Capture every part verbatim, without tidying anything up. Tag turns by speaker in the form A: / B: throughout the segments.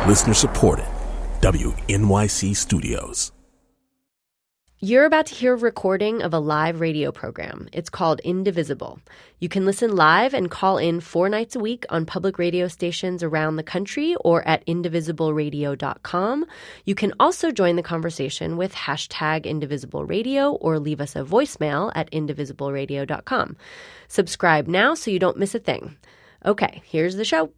A: Listener supported. W N Y C Studios.
B: You're about to hear a recording of a live radio program. It's called Indivisible. You can listen live and call in four nights a week on public radio stations around the country or at indivisible radio dot com. You can also join the conversation with hashtag Indivisible Radio or leave us a voicemail at indivisible radio dot com. Subscribe now so you don't miss a thing. Okay, here's the show.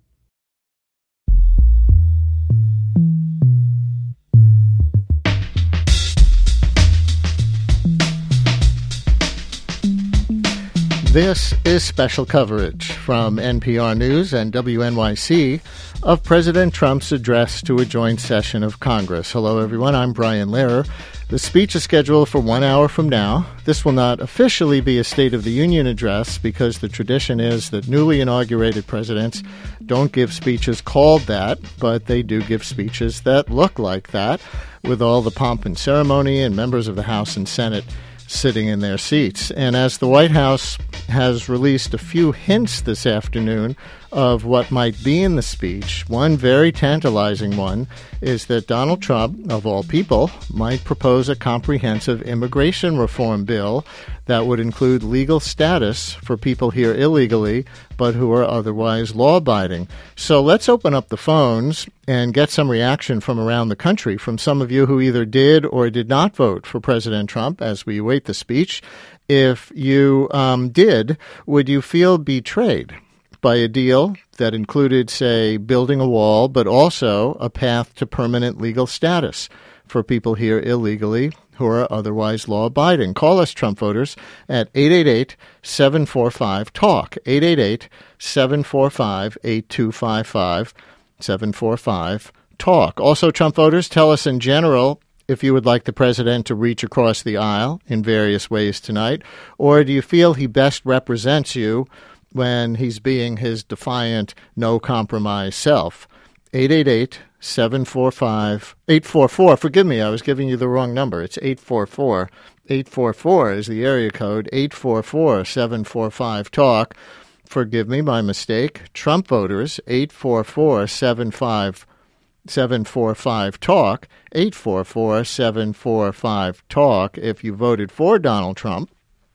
C: This is special coverage from N P R News and W N Y C of President Trump's address to a joint session of Congress. Hello, everyone. I'm Brian Lehrer. The speech is scheduled for one hour from now. This will not officially be a State of the Union address because the tradition is that newly inaugurated presidents don't give speeches called that, but they do give speeches that look like that, with all the pomp and ceremony and members of the House and Senate sitting in their seats. And as the White House has released a few hints this afternoon of what might be in the speech, one very tantalizing one is that Donald Trump, of all people, might propose a comprehensive immigration reform bill that would include legal status for people here illegally but who are otherwise law-abiding. So let's open up the phones and get some reaction from around the country from some of you who either did or did not vote for President Trump as we await the speech. If you um, did, would you feel betrayed by a deal that included, say, building a wall, but also a path to permanent legal status for people here illegally who are otherwise law-abiding? Call us, Trump voters, at eight eight eight, seven four five, TALK, eight eight eight, seven four five, eight two five five, seven four five, TALK. Also, Trump voters, tell us in general if you would like the president to reach across the aisle in various ways tonight, or do you feel he best represents you when he's being his defiant, no-compromise self? eight eight eight, seven four five, eight four four. Forgive me, I was giving you the wrong number. It's eight four four. eight four four is the area code. eight four four, seven four five, TALK. Forgive me, my mistake. Trump voters, eight four four, seven five, seven four five, TALK. eight four four, seven four five, TALK if you voted for Donald Trump.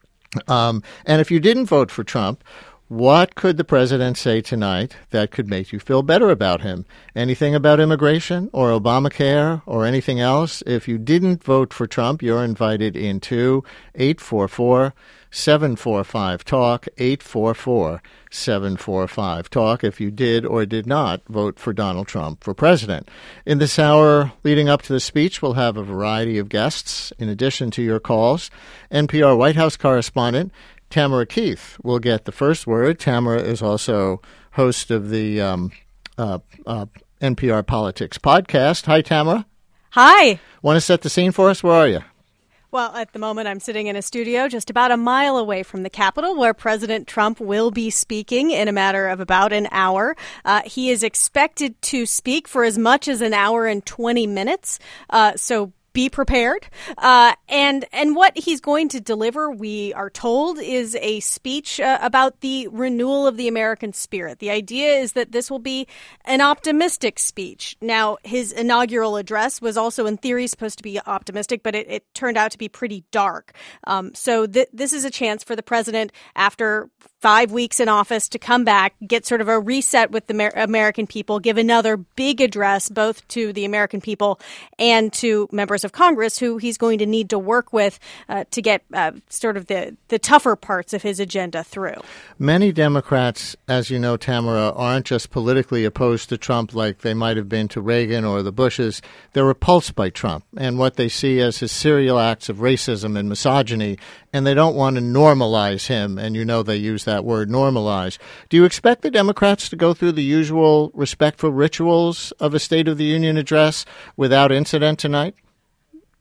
C: Um, and if you didn't vote for Trump, what could the president say tonight that could make you feel better about him? Anything about immigration or Obamacare or anything else? If you didn't vote for Trump, you're invited into eight four four, seven four five, TALK, eight four four, seven four five, TALK if you did or did not vote for Donald Trump for president. In this hour leading up to the speech, we'll have a variety of guests. In addition to your calls, N P R White House correspondent Tamara Keith will get the first word. Tamara is also host of the um, uh, uh, N P R Politics podcast. Hi, Tamara.
D: Hi.
C: Want to set the scene for us? Where are you?
D: Well, at the moment, I'm sitting in a studio just about a mile away from the Capitol, where President Trump will be speaking in a matter of about an hour. Uh, he is expected to speak for as much as an hour and twenty minutes. Uh, so Be prepared. Uh, and and what he's going to deliver, we are told, is a speech uh, about the renewal of the American spirit. The idea is that this will be an optimistic speech. Now, his inaugural address was also, in theory, supposed to be optimistic, but it, it turned out to be pretty dark. Um, so th- this is a chance for the president, after five weeks in office, to come back, get sort of a reset with the Amer- American people, give another big address both to the American people and to members of Congress who he's going to need to work with uh, to get uh, sort of the, the tougher parts of his agenda through.
C: Many Democrats, as you know, Tamara, aren't just politically opposed to Trump like they might have been to Reagan or the Bushes. They're repulsed by Trump and what they see as his serial acts of racism and misogyny, and they don't want to normalize him. And you know they use that word, normalize. Do you expect the Democrats to go through the usual respectful rituals of a State of the Union address without incident tonight?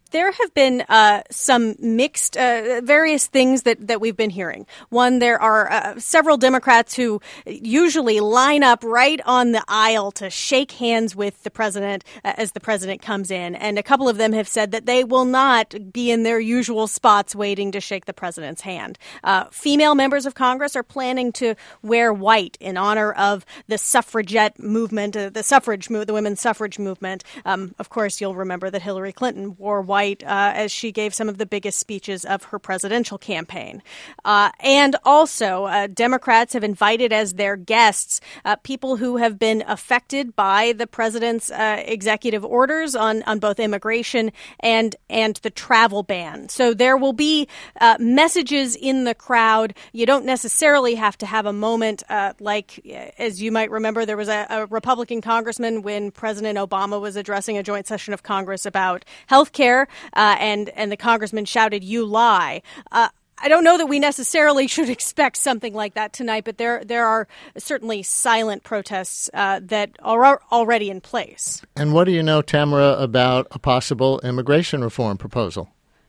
D: There have been uh, some mixed, uh, various things that, that we've been hearing. One, there are uh, several Democrats who usually line up right on the aisle to shake hands with the president uh, as the president comes in. And a couple of them have said that they will not be in their usual spots waiting to shake the president's hand. Uh, female members of Congress are planning to wear white in honor of the suffragette movement, uh, the suffrage move, the women's suffrage movement. Um, of course, you'll remember that Hillary Clinton wore white Uh, as she gave some of the biggest speeches of her presidential campaign. Uh, and also, uh, Democrats have invited as their guests uh, people who have been affected by the president's uh, executive orders on, on both immigration and, and the travel ban. So there will be uh, messages in the crowd. You don't necessarily have to have a moment uh, like, as you might remember, there was a, a Republican congressman when President Obama was addressing a joint session of Congress about health care. Uh, and, and the congressman shouted, "You lie." Uh, I don't know that we necessarily should expect something like that tonight, but there there are certainly silent protests uh, that are already in place.
C: And what do you know, Tamara, about a possible immigration reform proposal?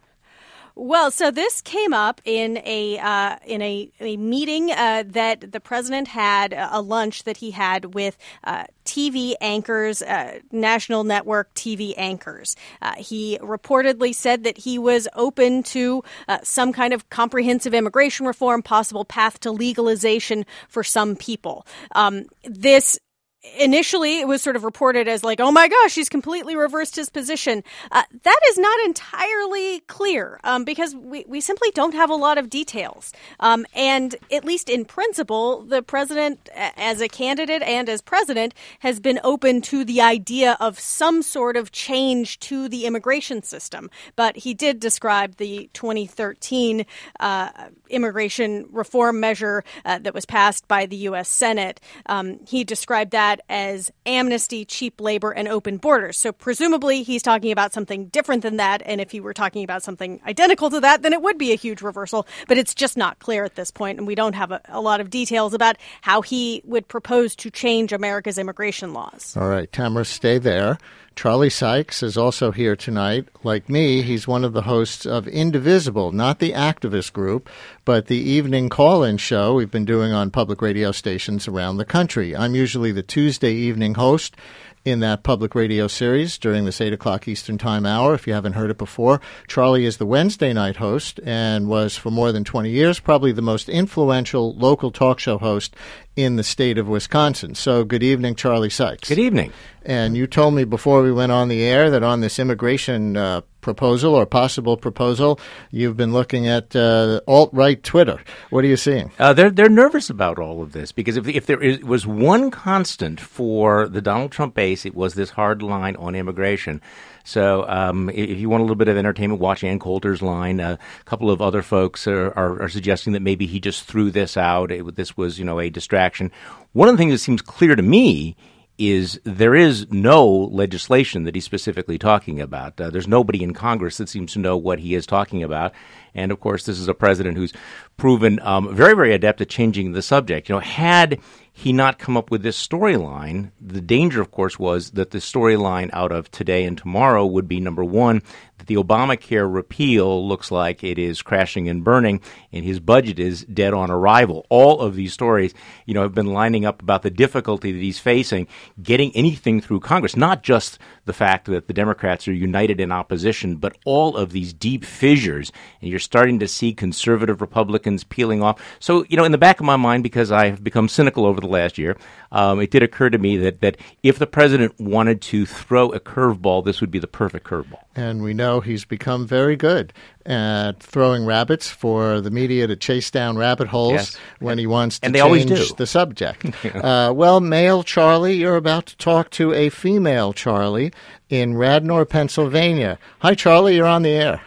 D: Well, so this came up in a uh, in a, a meeting uh, that the president had, a lunch that he had with uh, T V anchors, uh, national network T V anchors. Uh, he reportedly said that he was open to uh, some kind of comprehensive immigration reform, possible path to legalization for some people. Um, this Initially, it was sort of reported as like, oh, my gosh, he's completely reversed his position. Uh, that is not entirely clear um, because we, we simply don't have a lot of details. Um, and at least in principle, the president, as a candidate and as president, has been open to the idea of some sort of change to the immigration system. But he did describe the twenty thirteen uh, immigration reform measure uh, that was passed by the U S Senate. Um, he described that as amnesty, cheap labor, and open borders. So presumably he's talking about something different than that. And if he were talking about something identical to that, then it would be a huge reversal. But it's just not clear at this point, and we don't have a, a lot of details about how he would propose to change America's immigration laws.
C: All right, Tamara, stay there. Charlie Sykes is also here tonight. Like me, he's one of the hosts of Indivisible, not the activist group, but the evening call-in show we've been doing on public radio stations around the country. I'm usually the Tuesday evening host in that public radio series during this eight o'clock Eastern Time hour, if you haven't heard it before. Charlie is the Wednesday night host and was for more than twenty years probably the most influential local talk show host in the state of Wisconsin. So good evening, Charlie Sykes.
E: Good evening.
C: And you told me before we went on the air that on this immigration uh, proposal or possible proposal, you've been looking at uh, alt-right Twitter. What are you seeing?
E: Uh, they're they're nervous about all of this because if if there is, was one constant for the Donald Trump base, it was this hard line on immigration. So um, if you want a little bit of entertainment, watch Ann Coulter's line. Uh, a couple of other folks are, are, are suggesting that maybe he just threw this out. It, this was, you know, a distraction. One of the things that seems clear to me is there is no legislation that he's specifically talking about. Uh, there's nobody in Congress that seems to know what he is talking about. And, of course, this is a president who's proven um, very, very adept at changing the subject. You know, had he not come up with this storyline, the danger, of course, was that the storyline out of today and tomorrow would be, number one, that the Obamacare repeal looks like it is crashing and burning, and his budget is dead on arrival. All of these stories, you know, have been lining up about the difficulty that he's facing getting anything through Congress, not just the fact that the Democrats are united in opposition, but all of these deep fissures, and you're starting to see conservative Republicans peeling off. So, you know, in the back of my mind, because I have become cynical over the last year, um, it did occur to me that, that if the president wanted to throw a curveball, this would be the perfect curveball.
C: And we know he's become very good at throwing rabbits for the media to chase down rabbit holes
E: yes.
C: when
E: and,
C: he wants to
E: and they
C: change
E: always do.
C: the subject. uh, well, male Charlie, you're about to talk to a female Charlie in Radnor, Pennsylvania. Hi, Charlie. You're on the air.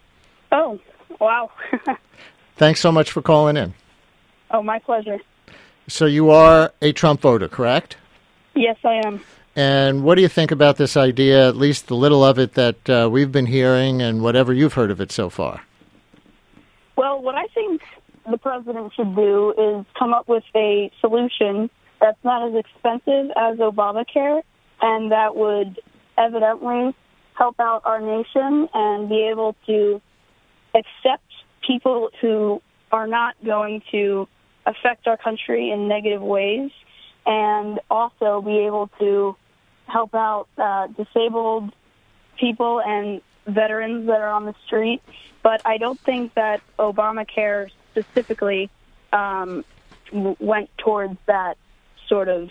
F: Oh, wow.
C: Thanks so much for calling in.
F: Oh, my pleasure.
C: So you are a Trump voter, correct?
F: Yes, I am.
C: And what do you think about this idea, at least the little of it that uh, we've been hearing and whatever you've heard of it so far?
F: Well, what I think the president should do is come up with a solution that's not as expensive as Obamacare and that would evidently help out our nation and be able to accept people who are not going to affect our country in negative ways, and also be able to help out uh, disabled people and veterans that are on the street. But I don't think that Obamacare specifically um, w- went towards that sort of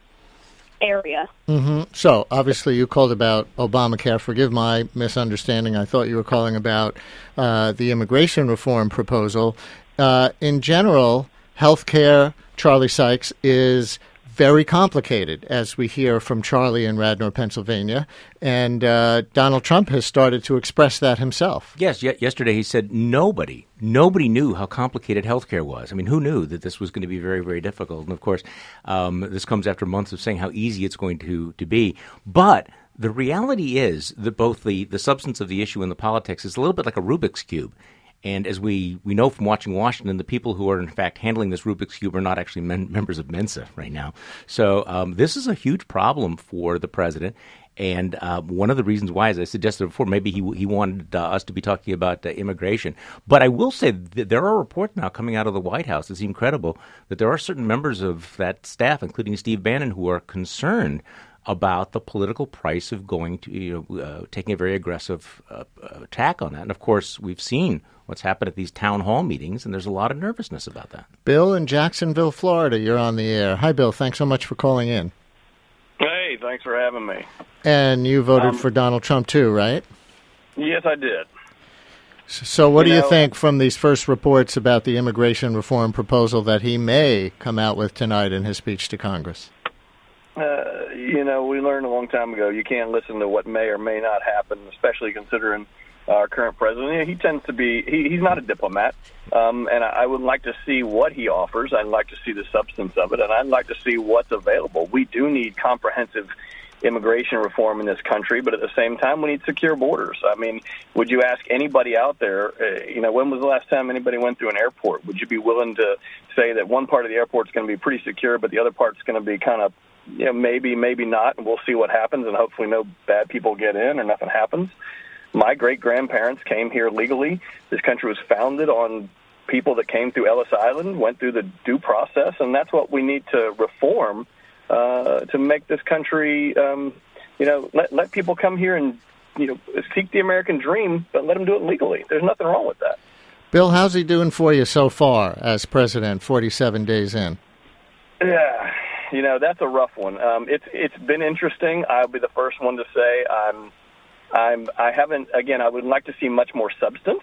F: area.
C: Mm-hmm. So, obviously, you called about Obamacare. Forgive my misunderstanding. I thought you were calling about uh, the immigration reform proposal. Uh, in general, health care, Charlie Sykes, is very complicated, as we hear from Charlie in Radnor, Pennsylvania. And uh, Donald Trump has started to express that himself.
E: Yes, y- yesterday he said nobody, nobody knew how complicated healthcare was. I mean, who knew that this was going to be very, very difficult? And, of course, um, this comes after months of saying how easy it's going to, to be. But the reality is that both the, the substance of the issue and the politics is a little bit like a Rubik's Cube. And as we, we know from watching Washington, the people who are, in fact, handling this Rubik's Cube are not actually men, members of Mensa right now. So um, this is a huge problem for the president. And uh, one of the reasons why, as I suggested before, maybe he he wanted uh, us to be talking about uh, immigration. But I will say that there are reports now coming out of the White House, it's incredible, that there are certain members of that staff, including Steve Bannon, who are concerned about the political price of going to, you know, uh, taking a very aggressive uh, attack on that. And, of course, we've seen what's happened at these town hall meetings, and there's a lot of nervousness about that.
C: Bill in Jacksonville, Florida, you're on the air. Hi, Bill. Thanks so much for calling in.
G: Hey, thanks for having me.
C: And you voted
G: um,
C: for Donald Trump, too, right?
G: Yes, I did.
C: So what
G: you
C: do you
G: know,
C: think from these first reports about the immigration reform proposal that he may come out with tonight in his speech to Congress?
G: Uh, you know, we learned a long time ago you can't listen to what may or may not happen, especially considering our current president. You know, he tends to be, he, he's not a diplomat, um, and I, I would like to see what he offers. I'd like to see the substance of it, and I'd like to see what's available. We do need comprehensive immigration reform in this country, but at the same time, we need secure borders. I mean, would you ask anybody out there, uh, you know, when was the last time anybody went through an airport? Would you be willing to say that one part of the airport is going to be pretty secure, but the other part's going to be kind of, you know, maybe, maybe not, and we'll see what happens, and hopefully no bad people get in or nothing happens? My great-grandparents came here legally. This country was founded on people that came through Ellis Island, went through the due process, and that's what we need to reform uh, to make this country, um, you know, let, let people come here and, you know, seek the American dream, but let them do it legally. There's nothing wrong with that.
C: Bill, how's he doing for you so far as president, forty-seven days in?
G: Yeah. You know, that's a rough one. Um, it's it's been interesting. I'll be the first one to say I'm I'm I haven't again. I would like to see much more substance.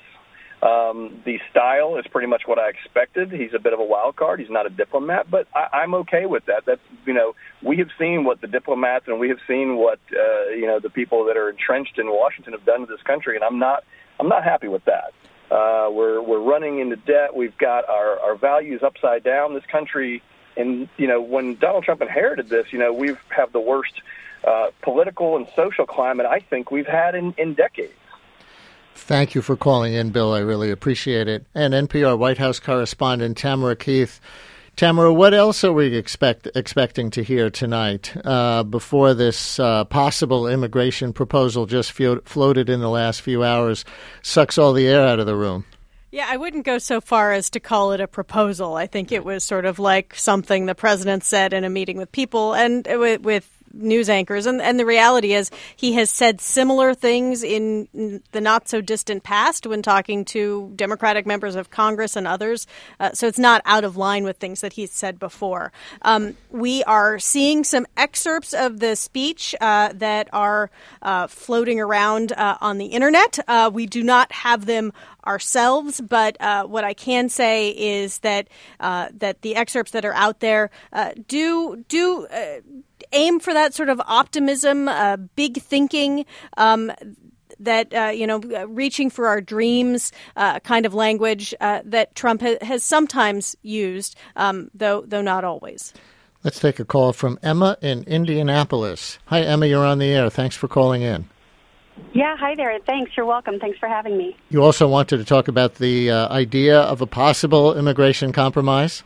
G: Um, the style is pretty much what I expected. He's a bit of a wild card. He's not a diplomat, but I, I'm okay with that. That's, you know, we have seen what the diplomats and we have seen what uh, you know the people that are entrenched in Washington have done to this country, and I'm not I'm not happy with that. Uh, we're we're running into debt. We've got our our values upside down. This country. And, you know, when Donald Trump inherited this, you know, we have the worst uh, political and social climate I think we've had in, in decades.
C: Thank you for calling in, Bill. I really appreciate it. And N P R White House correspondent Tamara Keith. Tamara, what else are we expect expecting to hear tonight uh, before this uh, possible immigration proposal just flo- floated in the last few hours sucks all the air out of the room?
D: Yeah, I wouldn't go so far as to call it a proposal. I think it was sort of like something the president said in a meeting with people and with, with news anchors. And, and the reality is he has said similar things in the not-so-distant past when talking to Democratic members of Congress and others. Uh, so it's not out of line with things that he's said before. Um, we are seeing some excerpts of the speech uh, that are uh, floating around uh, on the Internet. Uh, we do not have them ourselves, but uh, what I can say is that uh, that the excerpts that are out there uh, do do uh, aim for that sort of optimism, uh, big thinking, um, that uh, you know, reaching for our dreams uh, kind of language uh, that Trump ha- has sometimes used, um, though though not always.
C: Let's take a call from Emma in Indianapolis. Hi, Emma. You're on the air. Thanks for calling in.
H: Yeah, hi there. Thanks. You're welcome. Thanks for having me.
C: You also wanted to talk about the uh, idea of a possible immigration compromise?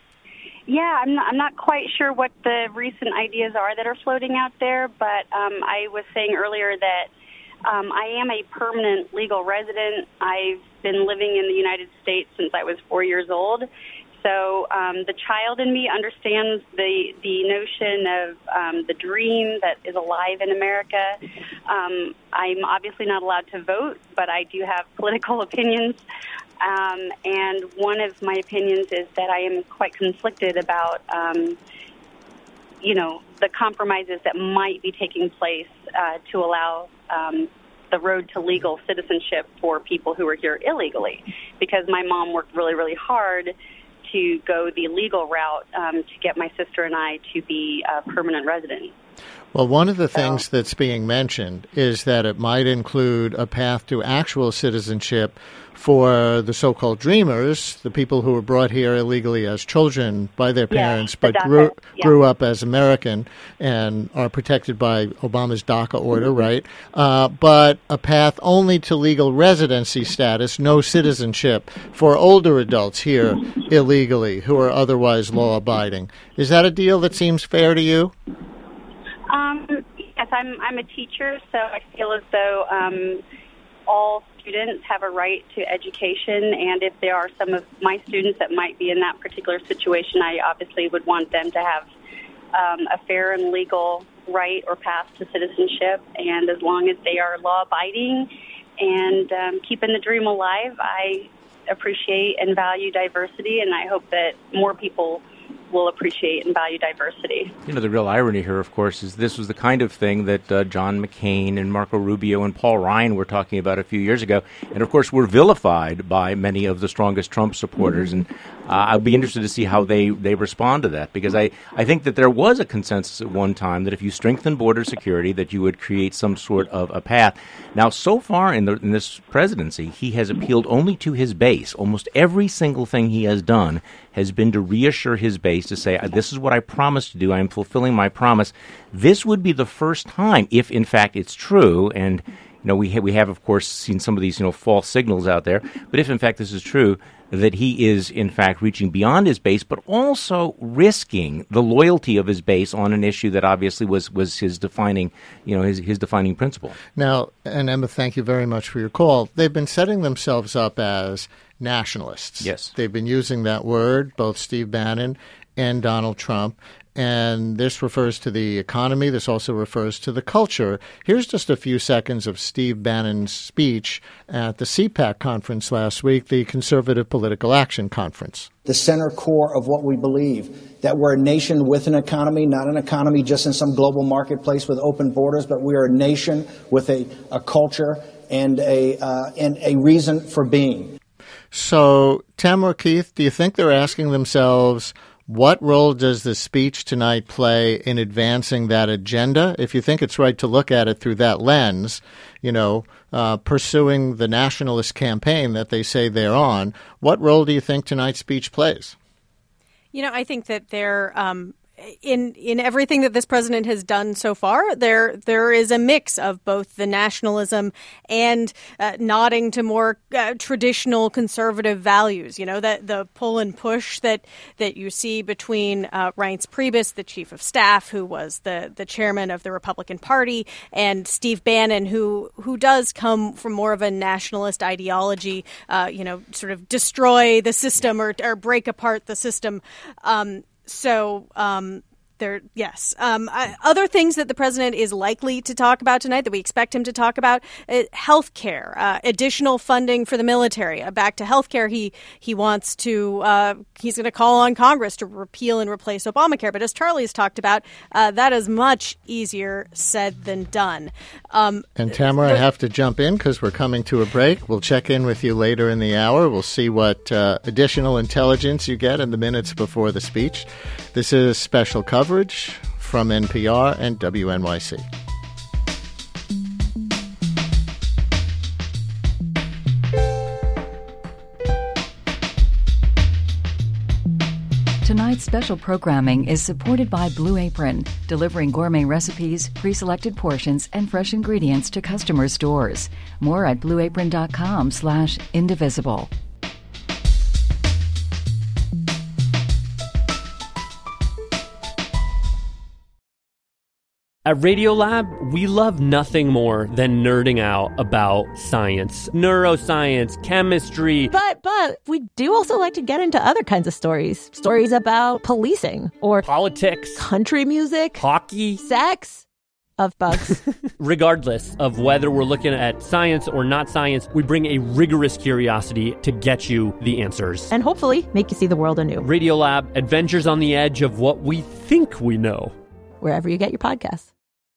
H: Yeah, I'm not, I'm not quite sure what the recent ideas are that are floating out there, but um, I was saying earlier that Um, I am a permanent legal resident. I've been living in the United States since I was four years old. So um, the child in me understands the, the notion of um, the dream that is alive in America. Um, I'm obviously not allowed to vote, but I do have political opinions. Um, and one of my opinions is that I am quite conflicted about, um, you know, the compromises that might be taking place uh, to allow um, the road to legal citizenship for people who are here illegally. Because my mom worked really, really hard to go the legal route um, to get my sister and I to be a permanent resident.
C: Well, one of the things so, that's being mentioned is that it might include a path to actual citizenship for the so-called dreamers, the people who were brought here illegally as children by their parents,
H: yes,
C: but
H: DACA,
C: grew,
H: yeah.
C: grew up as American and are protected by Obama's DACA order, mm-hmm. right? Uh, but a path only to legal residency status, no citizenship for older adults here illegally who are otherwise law-abiding. Is that a deal that seems fair to you?
H: Um, yes, I'm, I'm a teacher, so I feel as though um, all students have a right to education, and if there are some of my students that might be in that particular situation, I obviously would want them to have um, a fair and legal right or path to citizenship, and as long as they are law-abiding and um, keeping the dream alive, I appreciate and value diversity, and I hope that more people will appreciate and value diversity.
E: You know, the real irony here, of course, is this was the kind of thing that uh, John McCain and Marco Rubio and Paul Ryan were talking about a few years ago, and of course were vilified by many of the strongest Trump supporters. And uh, I'll be interested to see how they, they respond to that, because I, I think that there was a consensus at one time that if you strengthen border security, that you would create some sort of a path. Now, so far in, the, in this presidency, he has appealed only to his base. Almost every single thing he has done has been to reassure his base, to say, this is what I promised to do. I am fulfilling my promise. This would be the first time, if in fact it's true, and you know we ha- we have of course seen some of these you know false signals out there, but if in fact this is true, that he is in fact reaching beyond his base, but also risking the loyalty of his base on an issue that obviously was, was his defining you know his his defining principle. Now,
C: and Emma, thank you very much for your call. They've been setting themselves up as nationalists.
E: Yes,
C: they've been using that word, both Steve Bannon and Donald Trump, and this refers to the economy. This also refers to the culture. Here's just a few seconds of Steve Bannon's speech at the C PAC conference last week, the Conservative Political Action Conference.
I: The center core of what we believe, that we're a nation with an economy, not an economy just in some global marketplace with open borders, but we are a nation with a, a culture and a, uh, and a reason for being.
C: So, Tamara Keith, do you think they're asking themselves, what role does the speech tonight play in advancing that agenda? If you think it's right to look at it through that lens, you know, uh, pursuing the nationalist campaign that they say they're on, what role do you think tonight's speech plays?
D: You know, I think that they're um In in everything that this president has done so far, there there is a mix of both the nationalism and uh, nodding to more uh, traditional conservative values. You know, that the pull and push that that you see between uh, Reince Priebus, the chief of staff, who was the, the chairman of the Republican Party, and Steve Bannon, who who does come from more of a nationalist ideology. Uh, you know, sort of destroy the system or or break apart the system. Um, So, um, there, yes. Um, I, other things that the president is likely to talk about tonight that we expect him to talk about, uh, health care, uh, additional funding for the military. Uh, back to health care, he, he wants to, uh, he's going to call on Congress to repeal and replace Obamacare. But as Charlie's talked about, uh, that is much easier said than done. Um,
C: and Tamara, the, I have to jump in because we're coming to a break. We'll check in with you later in the hour. We'll see what uh, additional intelligence you get in the minutes before the speech. This is special coverage from N P R and W N Y C.
J: Tonight's special programming is supported by Blue Apron, delivering gourmet recipes, pre-selected portions, and fresh ingredients to customers' stores. More at blueapron.com slash indivisible.
K: At Radiolab, we love nothing more than nerding out about science, neuroscience, chemistry.
L: But, but, we do also like to get into other kinds of stories. Stories about policing or
K: politics,
L: country music,
K: hockey,
L: sex, of bugs.
K: Regardless of whether we're looking at science or not science, we bring a rigorous curiosity to get you the answers.
L: And hopefully make you see the world anew.
K: Radiolab, adventures on the edge of what we think we know.
L: Wherever you get your podcasts.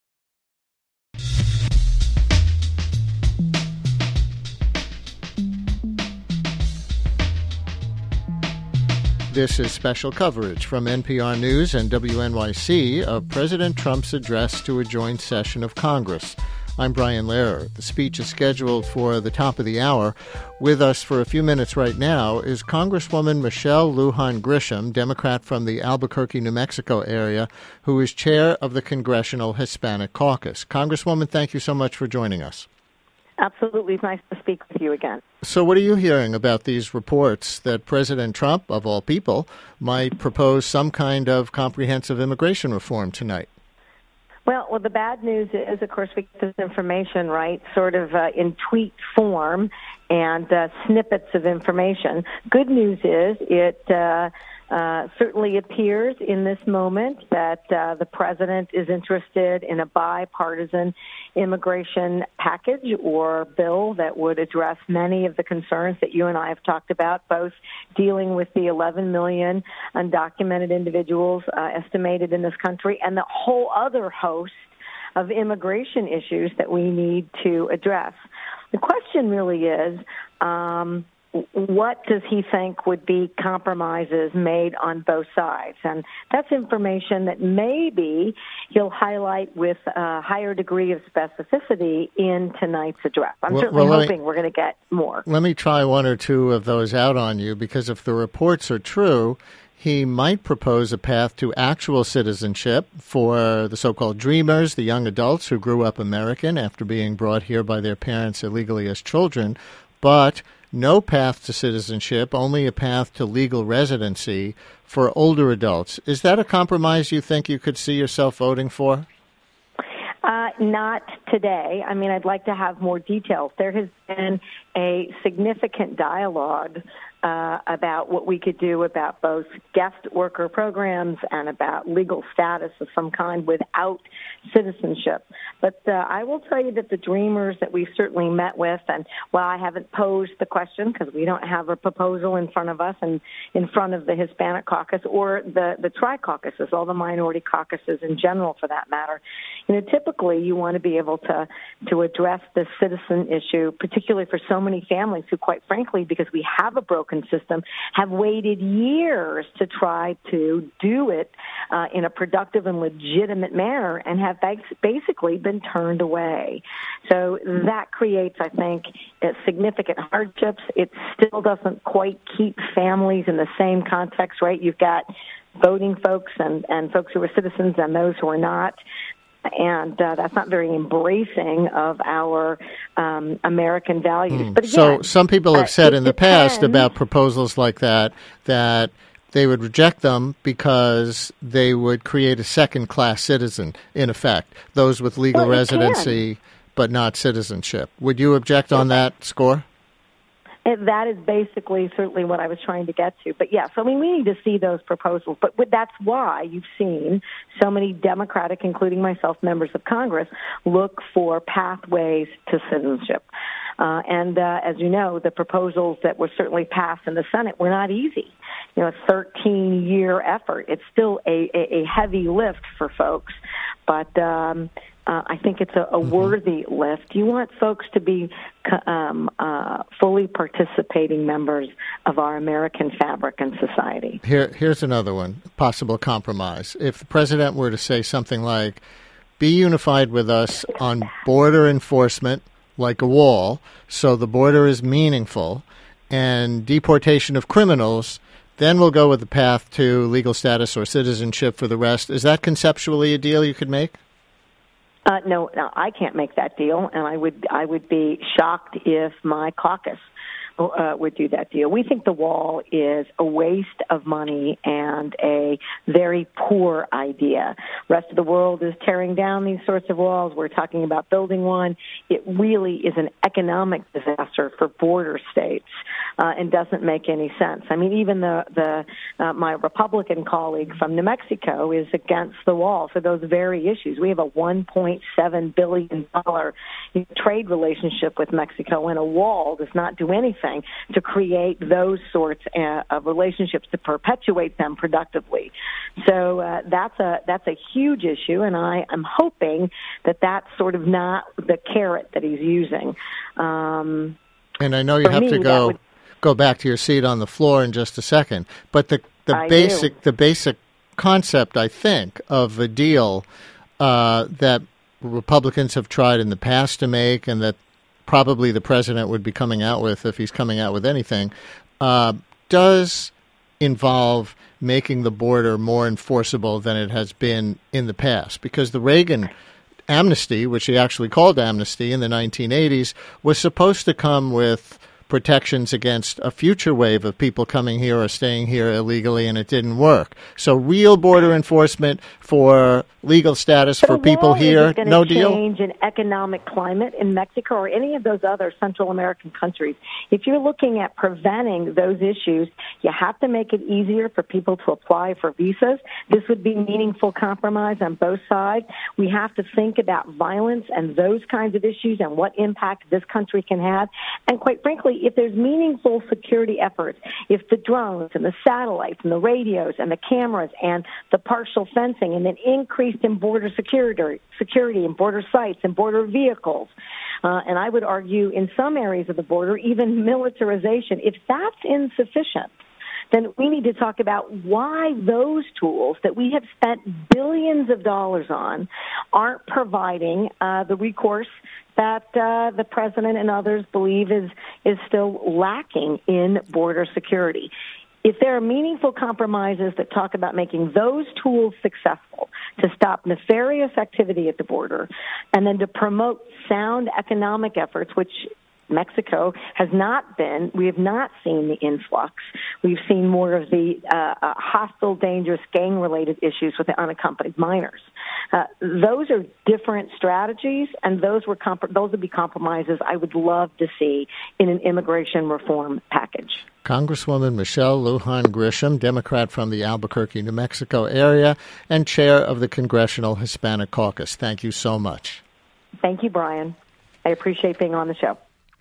C: This is special coverage from N P R News and W N Y C of President Trump's address to a joint session of Congress. I'm Brian Lehrer. The speech is scheduled for the top of the hour. With us for a few minutes right now is Congresswoman Michelle Lujan Grisham, Democrat from the Albuquerque, New Mexico area, who is chair of the Congressional Hispanic Caucus. Congresswoman, thank you so much for joining us.
M: Absolutely. It's nice to speak with you again.
C: So what are you hearing about these reports that President Trump, of all people, might propose some kind of comprehensive immigration reform tonight?
M: Well, well, the bad news is, of course, we get this information, right, sort of uh, in tweet form and uh, snippets of information. Good news is it uh, uh, certainly appears in this moment that uh, the president is interested in a bipartisan immigration package or bill that would address many of the concerns that you and I have talked about, both dealing with the eleven million undocumented individuals uh, estimated in this country and the whole other host of immigration issues that we need to address. The question really is, um, what does he think would be compromises made on both sides? And that's information that maybe he'll highlight with a higher degree of specificity in tonight's address. I'm
C: well,
M: certainly
C: well,
M: hoping
C: me,
M: we're going to get more.
C: Let me try one or two of those out on you, because if the reports are true, he might propose a path to actual citizenship for the so-called dreamers, the young adults who grew up American after being brought here by their parents illegally as children, but no path to citizenship, only a path to legal residency for older adults. Is that a compromise you think you could see yourself voting for?
M: Uh, not today. I mean, I'd like to have more details. There has been a significant dialogue uh, about what we could do about both guest worker programs and about legal status of some kind without citizenship. But uh, I will tell you that the dreamers that we've certainly met with, and while I haven't posed the question because we don't have a proposal in front of us and in front of the Hispanic caucus or the, the tri-caucuses, all the minority caucuses in general for that matter, you know, typically you want to be able to, to address this citizen issue, particularly for so many families who, quite frankly, because we have a broken system, have waited years to try to do it uh, in a productive and legitimate manner and have basically been turned away. So that creates, I think, significant hardships. It still doesn't quite keep families in the same context, right? You've got voting folks and, and folks who are citizens and those who are not. And uh, that's not very embracing of our um, American values. Mm. But again,
C: so some people have said
M: uh,
C: in the
M: depends.
C: past about proposals like that, that they would reject them because they would create a second-class citizen, in effect, those with legal
M: well,
C: residency but not citizenship. Would you object on that score?
M: And that is basically certainly what I was trying to get to. But yes, I mean, we need to see those proposals. But that's why you've seen so many Democratic, including myself, members of Congress, look for pathways to citizenship. Uh, and uh, as you know, the proposals that were certainly passed in the Senate were not easy. You know, a thirteen-year effort. It's still a, a, a heavy lift for folks. But um, uh, I think it's a, a worthy lift. You want folks to be um, uh, fully participating members of our American fabric and society.
C: Here, here's another one, possible compromise. If the president were to say something like, be unified with us on border enforcement, like a wall, so the border is meaningful, and deportation of criminals, then we'll go with the path to legal status or citizenship for the rest. Is that conceptually a deal you could make?
M: Uh, no, no, I can't make that deal, and I would I would be shocked if my caucus uh, would do that deal. We think the wall is a waste of money and a very poor idea. The rest of the world is tearing down these sorts of walls. We're talking about building one. It really is an economic disaster for border states uh, and doesn't make any sense. I mean, even the, the uh, my Republican colleague from New Mexico is against the wall for those very issues. We have a one point seven billion dollars trade relationship with Mexico, and a wall does not do anything to create those sorts uh, of relationships, to perpetuate them productively. So uh, that's a that's a huge issue, and I am hoping that that's sort of not the carrot that he's using. Um,
C: and I know you have
M: me,
C: to go
M: would,
C: go back to your seat on the floor in just a second, but the the
M: I
C: basic
M: do.
C: the basic concept, I think, of a deal uh, that Republicans have tried in the past to make, and that probably the president would be coming out with if he's coming out with anything, uh, does involve making the border more enforceable than it has been in the past. Because the Reagan amnesty, which he actually called amnesty in the nineteen eighties, was supposed to come with protections against a future wave of people coming here or staying here illegally, and it didn't work. So real border enforcement for legal status for people here, no deal?
M: Change an economic climate in Mexico or any of those other Central American countries. If you're looking at preventing those issues, you have to make it easier for people to apply for visas. This would be meaningful compromise on both sides. We have to think about violence and those kinds of issues and what impact this country can have. And quite frankly, if there's meaningful security efforts, if the drones and the satellites and the radios and the cameras and the partial fencing and then increased in border security, security and border sites and border vehicles, uh, and I would argue in some areas of the border, even militarization, if that's insufficient, then we need to talk about why those tools that we have spent billions of dollars on aren't providing uh, the recourse that uh, the president and others believe is is still lacking in border security. If there are meaningful compromises that talk about making those tools successful to stop nefarious activity at the border and then to promote sound economic efforts, which Mexico has not been, we have not seen the influx. We've seen more of the uh, uh, hostile, dangerous, gang-related issues with the unaccompanied minors. Uh, those are different strategies, and those were comp- those would be compromises I would love to see in an immigration reform package.
C: Congresswoman Michelle Lujan Grisham, Democrat from the Albuquerque, New Mexico area, and chair of the Congressional Hispanic Caucus. Thank you so much.
M: Thank you, Brian. I appreciate being on the show.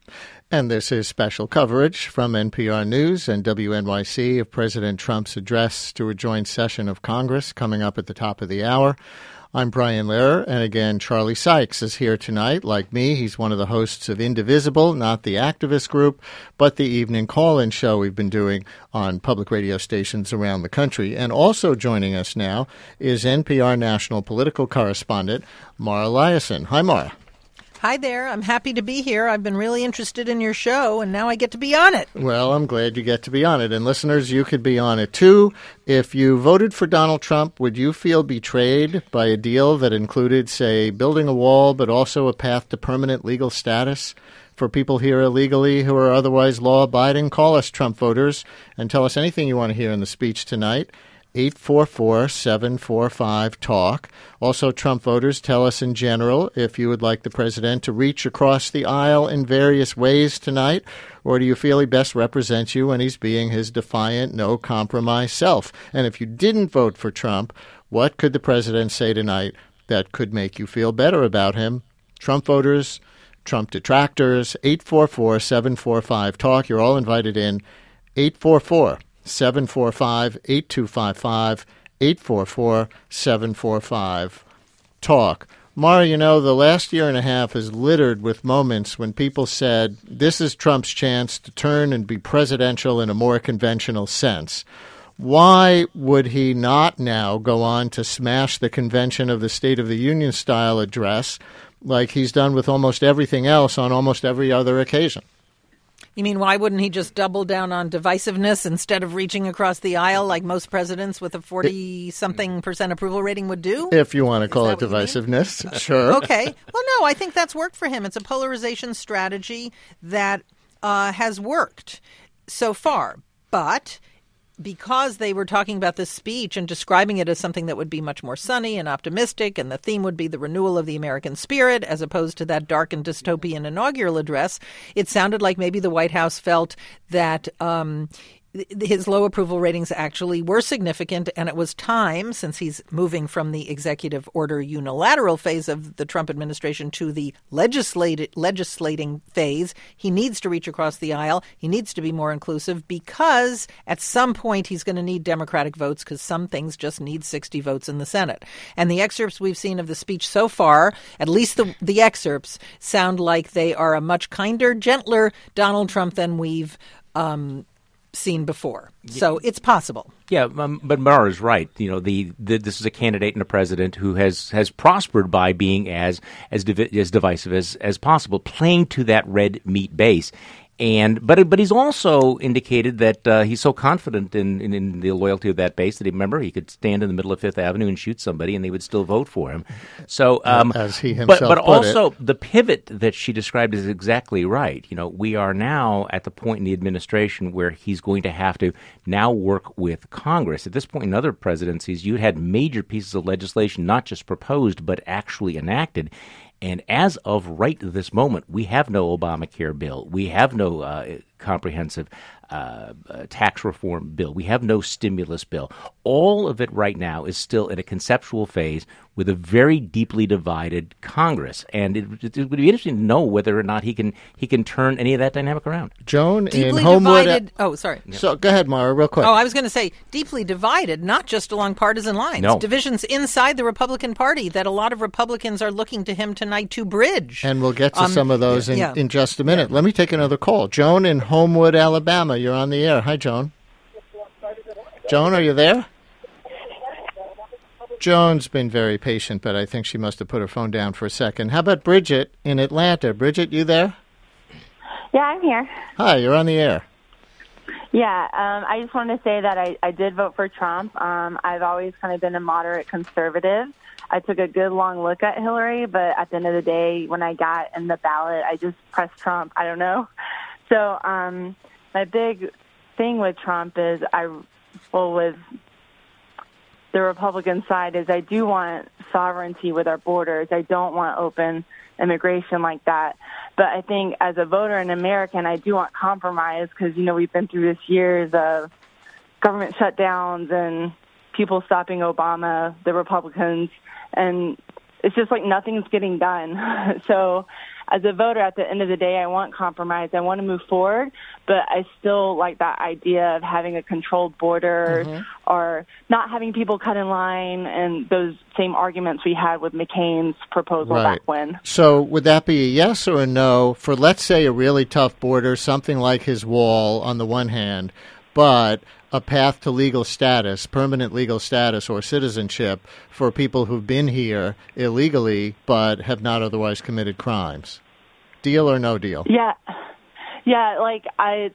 C: And this is special coverage from N P R News and W N Y C of President Trump's address to a joint session of Congress coming up at the top of the hour. I'm Brian Lehrer, and again, Charlie Sykes is here tonight. Like me, he's one of the hosts of Indivisible, not the activist group, but the evening call-in show we've been doing on public radio stations around the country. And also joining us now is N P R national political correspondent Mara Liasson. Hi, Mara.
N: Hi there. I'm happy to be here. I've been really interested in your show, and now I get to be on it.
C: Well, I'm glad you get to be on it. And listeners, you could be on it, too. If you voted for Donald Trump, would you feel betrayed by a deal that included, say, building a wall, but also a path to permanent legal status for people here illegally who are otherwise law-abiding? Call us, Trump voters, and tell us anything you want to hear in the speech tonight. eight four four, seven four five, talk. Also, Trump voters, tell us in general if you would like the president to reach across the aisle in various ways tonight, or do you feel he best represents you when he's being his defiant, no-compromise self? And if you didn't vote for Trump, what could the president say tonight that could make you feel better about him? Trump voters, Trump detractors, eight four four, seven four five, talk. You're all invited in. eight four four, seven four five, eight two five five, eight four four, seven four five, talk. Mara, you know, the last year and a half is littered with moments when people said, this is Trump's chance to turn and be presidential in a more conventional sense. Why would he not now go on to smash the convention of the State of the Union style address like he's done with almost everything else on almost every other occasion?
N: You mean, why wouldn't he just double down on divisiveness instead of reaching across the aisle like most presidents with a forty-something percent approval rating would do?
C: If you want to call it divisiveness, sure.
N: Okay. Well, no, I think that's worked for him. It's a polarization strategy that uh, has worked so far. But because they were talking about this speech and describing it as something that would be much more sunny and optimistic, and the theme would be the renewal of the American spirit as opposed to that dark and dystopian inaugural address, it sounded like maybe the White House felt that um, his low approval ratings actually were significant, and it was time, since he's moving from the executive order unilateral phase of the Trump administration to the legislate, legislating phase, he needs to reach across the aisle. He needs to be more inclusive because at some point he's going to need Democratic votes because some things just need sixty votes in the Senate. And the excerpts we've seen of the speech so far, at least the, the excerpts, sound like they are a much kinder, gentler Donald Trump than we've um seen before. So it's possible.
E: Yeah, um, but Mara is right. You know, the, the this is a candidate and a president who has, has prospered by being as as, divi- as divisive as, as possible, playing to that red meat base. And but but he's also indicated that uh, he's so confident in, in, in the loyalty of that base that he remember he could stand in the middle of Fifth Avenue and shoot somebody and they would still vote for him. So um,
C: as he himself
E: but but
C: put
E: also
C: it.
E: The pivot that she described is exactly right. You know, we are now at the point in the administration where he's going to have to now work with Congress. At this point in other presidencies, you had major pieces of legislation not just proposed but actually enacted. And as of right this moment, we have no Obamacare bill. We have no uh, comprehensive uh, uh, tax reform bill. We have no stimulus bill. All of it right now is still in a conceptual phase with a very deeply divided Congress. And it, it would be interesting to know whether or not he can he can turn any of that dynamic around.
C: Joan
N: deeply
C: in Homewood.
N: Divided, oh, sorry.
C: So go ahead, Mara, real quick.
N: Oh, I was going to say deeply divided, not just along partisan lines.
E: No.
N: Divisions inside the Republican Party that a lot of Republicans are looking to him tonight to bridge.
C: And we'll get to
N: um,
C: some of those in,
N: yeah.
C: in just a minute. Let me take another call. Joan in Homewood, Alabama. You're on the air. Hi, Joan. Joan, are you there? Joan's been very patient, but I think she must have put her phone down for a second. How about Bridget in Atlanta? Bridget, you there?
O: Yeah, I'm here.
C: Hi, you're on the air.
O: Yeah, um, I just wanted to say that I, I did vote for Trump. Um, I've always kind of been a moderate conservative. I took a good long look at Hillary, but at the end of the day, when I got in the ballot, I just pressed Trump. I don't know. So um, my big thing with Trump is I, well, with the Republican side is I do want sovereignty with our borders. I don't want open immigration like that. But I think as a voter and American, I do want compromise because, you know, we've been through this years of government shutdowns and people stopping Obama, the Republicans, and it's just like nothing's getting done. So as a voter, at the end of the day, I want compromise. I want to move forward, but I still like that idea of having a controlled border mm-hmm. or not having people cut in line and those same arguments we had with McCain's proposal
C: right.
O: back when.
C: So would that be a yes or a no for, let's say, a really tough border, something like his wall on the one hand, but a path to legal status, permanent legal status or citizenship for people who've been here illegally but have not otherwise committed crimes? Deal or no deal?
O: Yeah. Yeah, like I,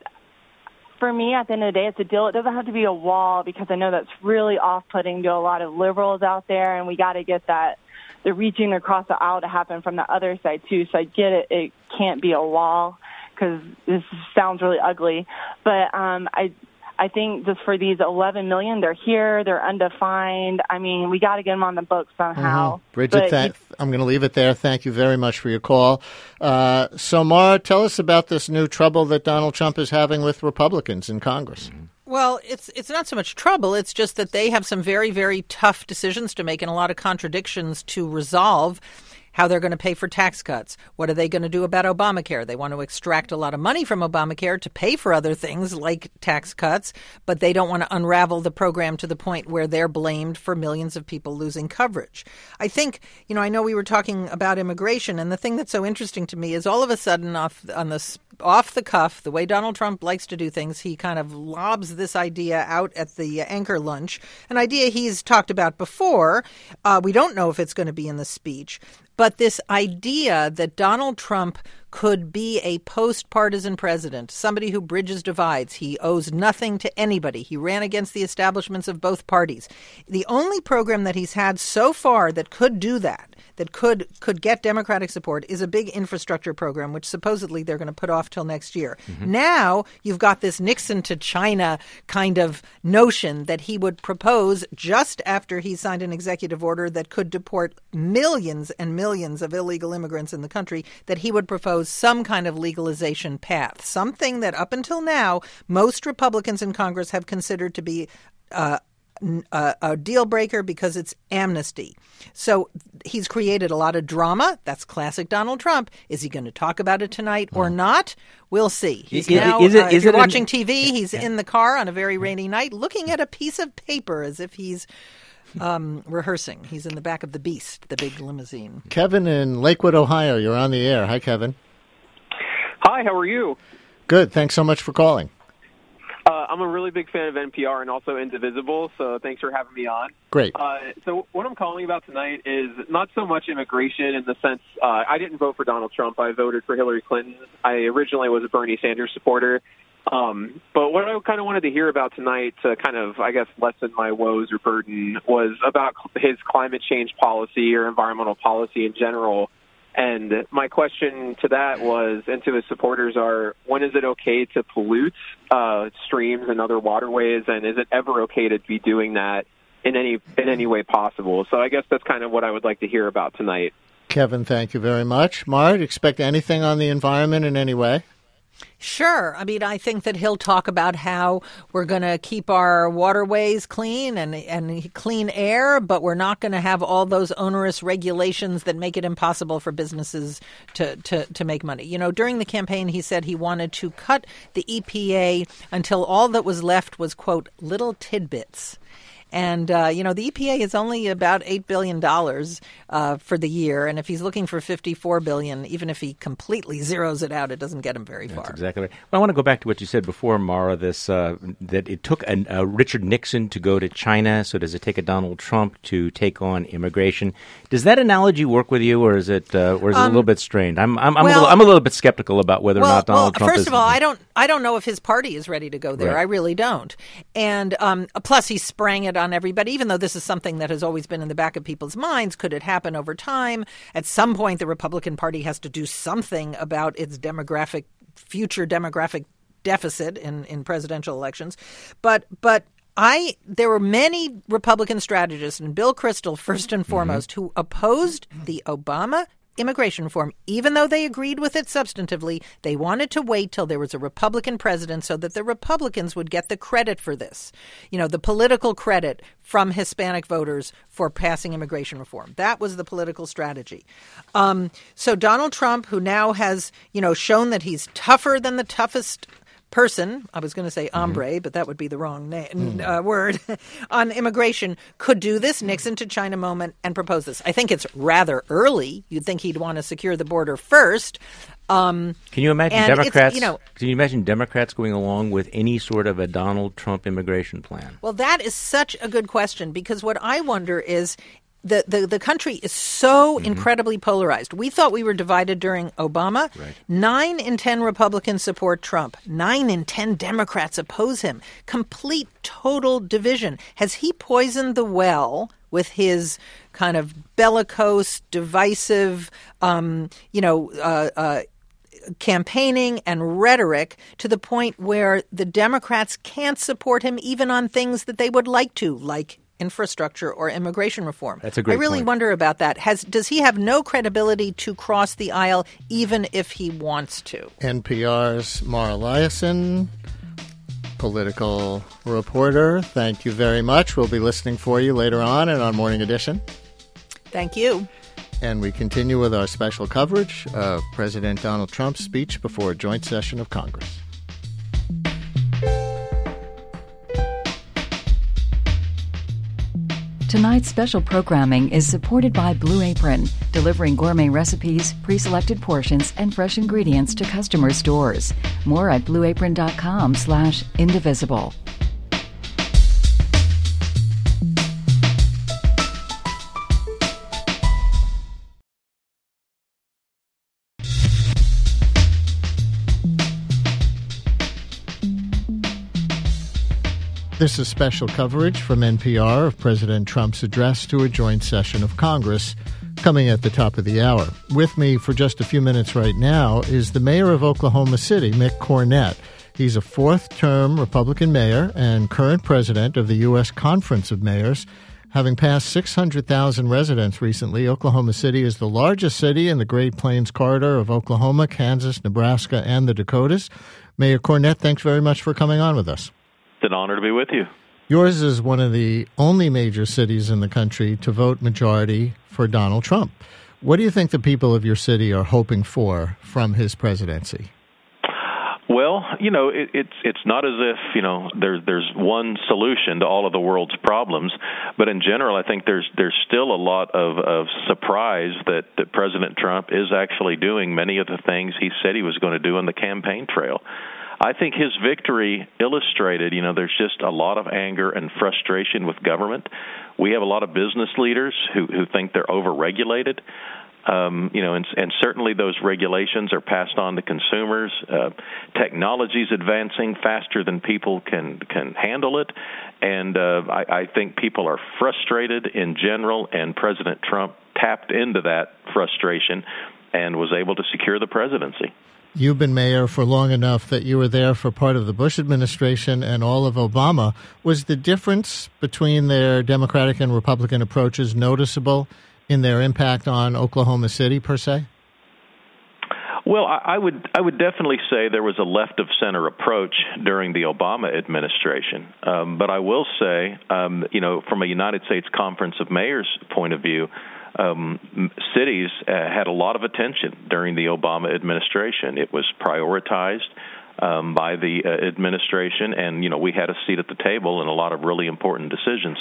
O: for me, at the end of the day, it's a deal. It doesn't have to be a wall because I know that's really off-putting to a lot of liberals out there, and we got to get that, the reaching across the aisle to happen from the other side, too. So I get it. It can't be a wall because this sounds really ugly. But um, I I think just for these eleven million, they're here, they're undefined. I mean, we got to get them on the books somehow.
C: Mm-hmm. Bridget, th- I'm going to leave it there. Thank you very much for your call. Uh, so, Mara, tell us about this new trouble that Donald Trump is having with Republicans in Congress.
N: Well, it's it's not so much trouble. It's just that they have some very, very tough decisions to make and a lot of contradictions to resolve. How they're going to pay for tax cuts. What are they going to do about Obamacare? They want to extract a lot of money from Obamacare to pay for other things like tax cuts, but they don't want to unravel the program to the point where they're blamed for millions of people losing coverage. I think, you know, I know we were talking about immigration, and the thing that's so interesting to me is all of a sudden off on the off the cuff, the way Donald Trump likes to do things, he kind of lobs this idea out at the anchor lunch, an idea he's talked about before. Uh, we don't know if it's going to be in the speech. But this idea that Donald Trump could be a post-partisan president, somebody who bridges divides. He owes nothing to anybody. He ran against the establishments of both parties. The only program that he's had so far that could do that, that could could get Democratic support is a big infrastructure program, which supposedly they're going to put off till next year. Mm-hmm. Now you've got this Nixon to China kind of notion that he would propose just after he signed an executive order that could deport millions and millions of illegal immigrants in the country, that he would propose some kind of legalization path, something that up until now most Republicans in Congress have considered to be uh, a, a deal breaker because it's amnesty. So he's created a lot of drama. That's classic Donald Trump. Is he going to talk about it tonight or not? We'll see. He's
E: is,
N: now,
E: is it,
N: uh,
E: is
N: if you're
E: it
N: watching
E: an,
N: T V, he's yeah. in the car on a very rainy night looking at a piece of paper as if he's um, rehearsing. He's in the back of the Beast, the big limousine.
C: Kevin in Lakewood, Ohio. You're on the air. Hi, Kevin.
P: Hi, how are you?
C: Good. Thanks so much for calling.
P: Uh, I'm a really big fan of N P R and also Indivisible, so thanks for having me on.
C: Great.
P: Uh, so what I'm calling about tonight is not so much immigration in the sense uh, I didn't vote for Donald Trump. I voted for Hillary Clinton. I originally was a Bernie Sanders supporter. Um, but what I kind of wanted to hear about tonight to kind of, I guess, lessen my woes or burden was about his climate change policy or environmental policy in general. And my question to that was, and to his supporters are, when is it okay to pollute uh, streams and other waterways, and is it ever okay to be doing that in any in any way possible? So I guess that's kind of what I would like to hear about tonight.
C: Kevin, thank you very much. Mart, expect anything on the environment in any way?
N: Sure. I mean, I think that he'll talk about how we're going to keep our waterways clean and and clean air, but we're not going to have all those onerous regulations that make it impossible for businesses to, to, to make money. You know, during the campaign, he said he wanted to cut the E P A until all that was left was, quote, little tidbits. And, uh, you know, the E P A is only about eight billion dollars uh, for the year. And if he's looking for fifty-four billion dollars, even if he completely zeroes it out, it doesn't get him very far.
E: That's exactly right. Well, I want to go back to what you said before, Mara, this uh, that it took a, a Richard Nixon to go to China. So does it take a Donald Trump to take on immigration? Does that analogy work with you, or is it uh, or is it um, a little bit strained? I'm I'm, I'm, well, a little, I'm a little bit skeptical about whether
N: well,
E: or not Donald
N: well,
E: Trump
N: first
E: is.
N: First of all, I don't I don't know if his party is ready to go there. Right. I really don't. And um, plus, he sprang it on everybody, even though this is something that has always been in the back of people's minds. Could it happen over time? At some point, the Republican Party has to do something about its demographic, future demographic deficit in, in presidential elections. But but I there were many Republican strategists, and Bill Kristol, first and foremost, mm-hmm. who opposed the Obama immigration reform. Even though they agreed with it substantively, they wanted to wait till there was a Republican president so that the Republicans would get the credit for this. You know, the political credit from Hispanic voters for passing immigration reform. That was the political strategy. Um, so Donald Trump, who now has, you know, shown that he's tougher than the toughest person, I was going to say hombre, mm-hmm. but that would be the wrong name, mm. uh, word, on immigration, could do this Nixon to China moment and propose this. I think it's rather early. You'd think he'd want to secure the border first. Um,
E: can you imagine Democrats? You know, can you imagine Democrats going along with any sort of a Donald Trump immigration plan?
N: Well, that is such a good question, because what I wonder is, The, the the country is so mm-hmm. incredibly polarized. We thought we were divided during Obama.
E: Right.
N: Nine in ten Republicans support Trump. Nine in ten Democrats oppose him. Complete, total division. Has he poisoned the well with his kind of bellicose, divisive, um, you know, uh, uh, campaigning and rhetoric to the point where the Democrats can't support him even on things that they would like to, like infrastructure or immigration reform?
E: That's a great
N: I really
E: point.
N: wonder about that. Has does he have no credibility to cross the aisle even if he wants to?
C: N P R's Mara Liasson, political reporter. Thank you very much. We'll be listening for you later on and on Morning Edition.
N: Thank you.
C: And we continue with our special coverage of President Donald Trump's speech before a joint session of Congress.
J: Tonight's special programming is supported by Blue Apron, delivering gourmet recipes, pre-selected portions, and fresh ingredients to customers' doors. More at blueapron.com slash indivisible.
C: This is special coverage from N P R of President Trump's address to a joint session of Congress. coming at the top of the hour. With me for just a few minutes right now is the mayor of Oklahoma City, Mick Cornett. He's a fourth-term Republican mayor and current president of the U S Conference of Mayors. Having passed six hundred thousand residents recently, Oklahoma City is the largest city in the Great Plains corridor of Oklahoma, Kansas, Nebraska, and the Dakotas. Mayor Cornett, thanks very much for coming on with us.
Q: It's an honor to be with you.
C: Yours is one of the only major cities in the country to vote majority for Donald Trump. What do you think the people of your city are hoping for from his presidency?
Q: Well, you know, it, it's it's not as if, you know, there's there's one solution to all of the world's problems, but in general, I think there's there's still a lot of, of surprise that, that President Trump is actually doing many of the things he said he was going to do on the campaign trail. I think his victory illustrated, you know, there's just a lot of anger and frustration with government. We have a lot of business leaders who, who think they're overregulated. Um, you know, and, and certainly those regulations are passed on to consumers. Uh, technology is advancing faster than people can can handle it, and uh, I, I think people are frustrated in general. And President Trump tapped into that frustration and was able to secure the presidency.
C: You've been mayor for long enough that you were there for part of the Bush administration and all of Obama. Was the difference between their Democratic and Republican approaches noticeable in their impact on Oklahoma City, per se?
Q: Well, I would I would definitely say there was a left-of-center approach during the Obama administration. Um, but I will say, um, you know, from a United States Conference of Mayors point of view, um, cities uh, had a lot of attention during the Obama administration. It was prioritized um, by the uh, administration, and, you know, we had a seat at the table in a lot of really important decisions.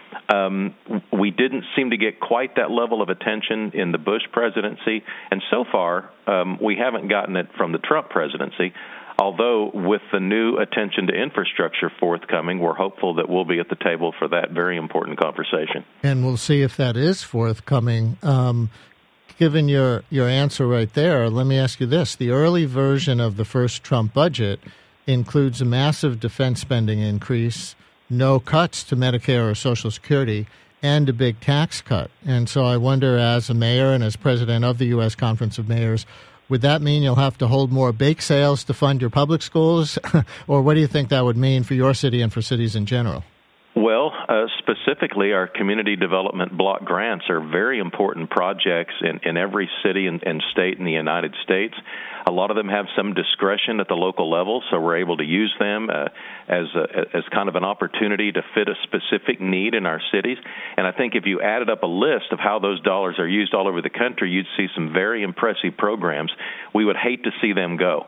Q: Um, we didn't seem to get quite that level of attention in the Bush presidency, and so far um, we haven't gotten it from the Trump presidency, although with the new attention to infrastructure forthcoming, we're hopeful that we'll be at the table for that very important conversation.
C: And we'll see if that is forthcoming. Um, given your, your answer right there, let me ask you this. The early version of the first Trump budget includes a massive defense spending increase, no cuts to Medicare or Social Security, and a big tax cut. And so I wonder, as a mayor and as president of the U S Conference of Mayors, would that mean you'll have to hold more bake sales to fund your public schools? Or what do you think that would mean for your city and for cities in general?
Q: Well, uh, specifically, our community development block grants are very important projects in, in every city and, and state in the United States. A lot of them have some discretion at the local level, so we're able to use them uh, as a, as kind of an opportunity to fit a specific need in our cities. And I think if you added up a list of how those dollars are used all over the country, you'd see some very impressive programs. We would hate to see them go.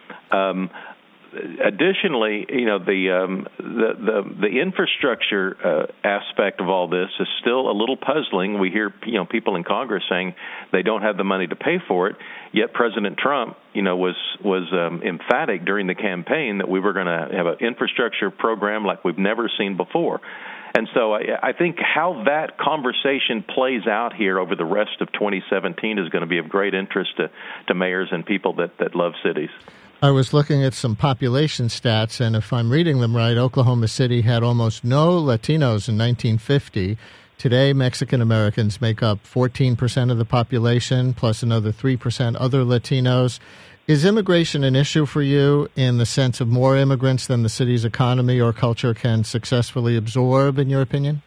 Q: Um, Additionally, you know, the um, the, the the infrastructure uh, aspect of all this is still a little puzzling. We hear, you know, people in Congress saying they don't have the money to pay for it. Yet President Trump, you know, was was um, emphatic during the campaign that we were going to have an infrastructure program like we've never seen before. And so I, I think how that conversation plays out here over the rest of twenty seventeen is going to be of great interest to, to mayors and people that, that love cities.
C: I was looking at some population stats, and if I'm reading them right, Oklahoma City had almost no Latinos in nineteen fifty. Today, Mexican Americans make up fourteen percent of the population, plus another three percent other Latinos. Is immigration an issue for you in the sense of more immigrants than the city's economy or culture can successfully absorb, in your opinion?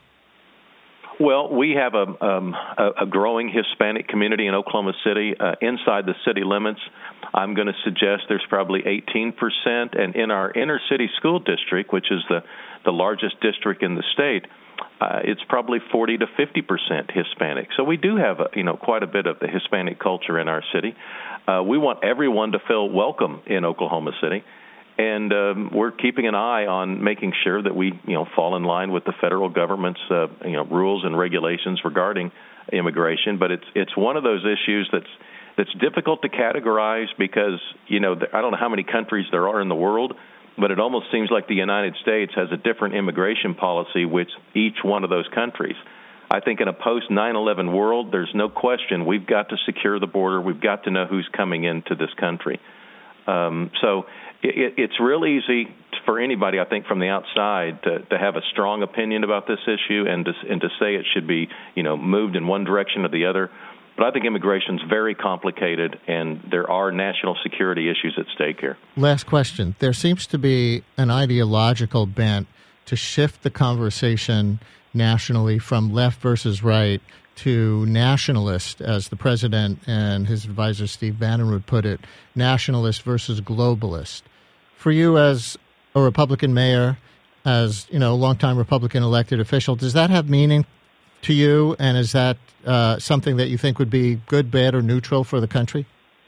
Q: Well, we have a, um, a growing Hispanic community in Oklahoma City. Uh, inside the city limits, I'm going to suggest there's probably eighteen percent. And in our inner city school district, which is the, the largest district in the state, uh, it's probably forty to fifty percent Hispanic. So we do have, a, you know, quite a bit of the Hispanic culture in our city. Uh, we want everyone to feel welcome in Oklahoma City. And um, we're keeping an eye on making sure that we, you know, fall in line with the federal government's, uh, you know, rules and regulations regarding immigration. But it's it's one of those issues that's that's difficult to categorize because, you know, I don't know how many countries there are in the world, but it almost seems like the United States has a different immigration policy with each one of those countries. I think in a post nine eleven world, there's no question we've got to secure the border. We've got to know who's coming into this country. Um, so it, it's real easy for anybody, I think, from the outside to, to have a strong opinion about this issue and to, and to say it should be, you know, moved in one direction or the other. But I think immigration is very complicated, and there are national security issues at stake here.
C: Last question. There seems to be an ideological bent to shift the conversation nationally from left versus right to nationalist, as the president and his advisor Steve Bannon would put it, nationalist versus globalist. For you as a Republican mayor, as, you know, a longtime Republican elected official, does that have meaning to you, and is that uh, something that you think would be good, bad, or neutral for the country?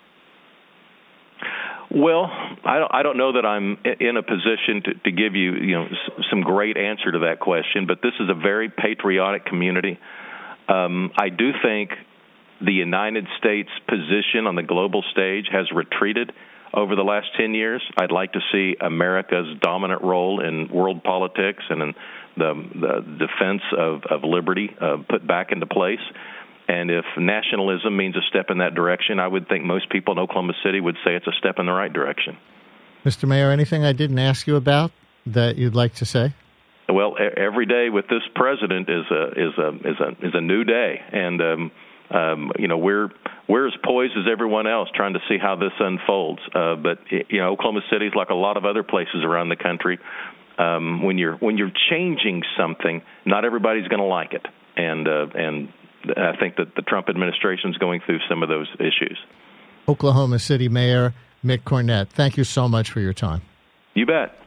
Q: Well, I don't, I don't know that I'm in a position to, to give you, you know, some great answer to that question, but this is a very patriotic community. Um, I do think the United States position on the global stage has retreated over the last ten years. I'd like to see America's dominant role in world politics and in the, the defense of, of liberty uh, put back into place. And if nationalism means a step in that direction, I would think most people in Oklahoma City would say it's a step in the right direction.
C: Mister Mayor, anything I didn't ask you about that you'd like to say?
Q: Well, every day with this president is a is a is a is a new day, and um, um, you know we're we're as poised as everyone else, trying to see how this unfolds. Uh, but you know, Oklahoma City is like a lot of other places around the country. Um, when you're when you're changing something, not everybody's going to like it, and uh, and I think that the Trump administration is going through some of those issues.
C: Oklahoma City Mayor Mick Cornett, thank you so much for your time.
Q: You bet.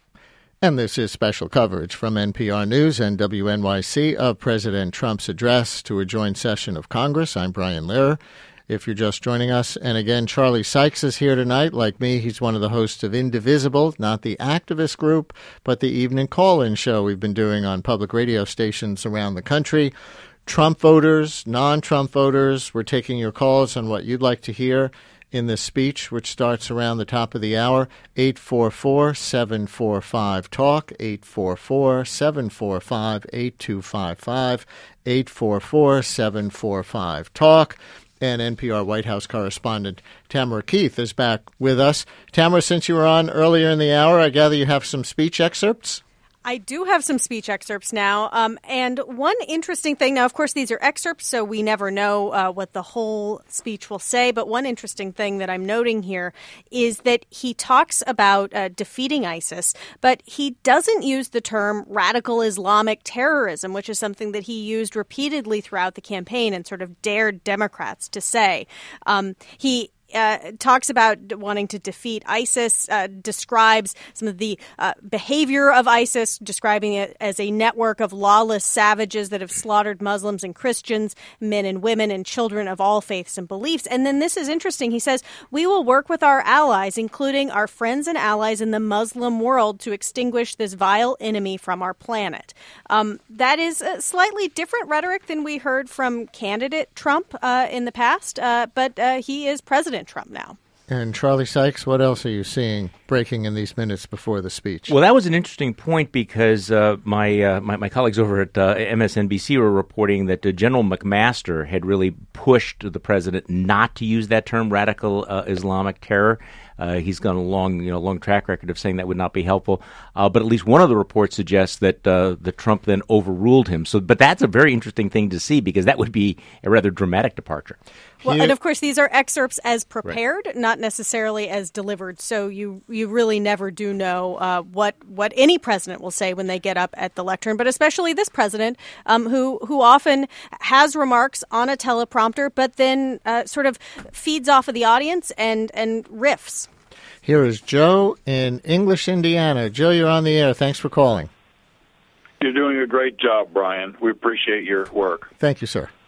C: And this is special coverage from N P R News and W N Y C of President Trump's address to a joint session of Congress. I'm Brian Lehrer. If you're just joining us, and again, Charlie Sykes is here tonight. Like me, he's one of the hosts of Indivisible, not the activist group, but the evening call-in show we've been doing on public radio stations around the country. Trump voters, non-Trump voters, we're taking your calls on what you'd like to hear in this speech, which starts around the top of the hour. Eight four four, seven four five, talk, eight four four, seven four five, eight two five five, eight four four, seven four five, talk. And N P R White House correspondent Tamara Keith is back with us. Tamara, since you were on earlier in the hour, I gather you have some speech excerpts?
D: I do have some speech excerpts now. Um, and one interesting thing, now, of course, these are excerpts, so we never know uh, what the whole speech will say. But one interesting thing that I'm noting here is that he talks about uh, defeating ISIS, but he doesn't use the term radical Islamic terrorism, which is something that he used repeatedly throughout the campaign and sort of dared Democrats to say. Um, he Uh, talks about wanting to defeat ISIS, uh, describes some of the uh, behavior of ISIS, describing it as a network of lawless savages that have slaughtered Muslims and Christians, men and women and children of all faiths and beliefs. And then this is interesting. He says, we will work with our allies, including our friends and allies in the Muslim world, to extinguish this vile enemy from our planet. Um, that is a slightly different rhetoric than we heard from candidate Trump uh, in the past, uh, but uh, he is President Trump now.
C: And Charlie Sykes, what else are you seeing breaking in these minutes before the speech?
E: Well, that was an interesting point because uh, my, uh, my my colleagues over at uh, M S N B C were reporting that uh, General McMaster had really pushed the president not to use that term, radical uh, Islamic terror. Uh, he's got a long, you know, long track record of saying that would not be helpful. Uh, but at least one of the reports suggests that uh, the Trump then overruled him. So, but that's a very interesting thing to see because that would be a rather dramatic departure.
D: Well, and of course, these are excerpts as prepared, right, not necessarily as delivered. So you you really never do know uh, what what any president will say when they get up at the lectern, but especially this president, um, who who often has remarks on a teleprompter, but then uh, sort of feeds off of the audience and and riffs.
C: Here is Joe in English, Indiana. Joe, you're on the air. Thanks for calling.
R: You're doing a great job, Brian. We appreciate your work.
C: Thank you, sir.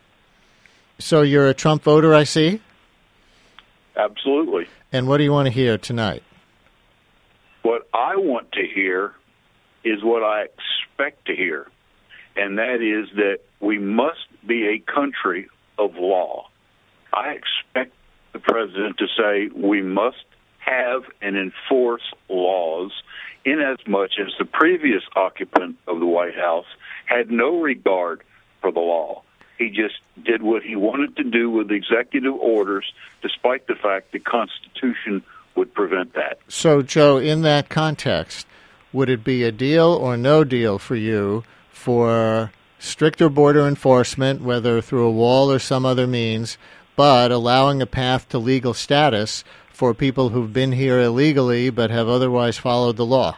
C: So you're a Trump voter, I see?
R: Absolutely.
C: And what do you want to hear tonight?
R: What I want to hear is what I expect to hear, and that is that we must be a country of law. I expect the president to say we must have and enforce laws inasmuch as the previous occupant of the White House had no regard for the law. He just did what he wanted to do with executive orders, despite the fact the Constitution would prevent that.
C: So, Joe, in that context, would it be a deal or no deal for you for stricter border enforcement, whether through a wall or some other means, but allowing a path to legal status for people who've been here illegally but have otherwise followed the law?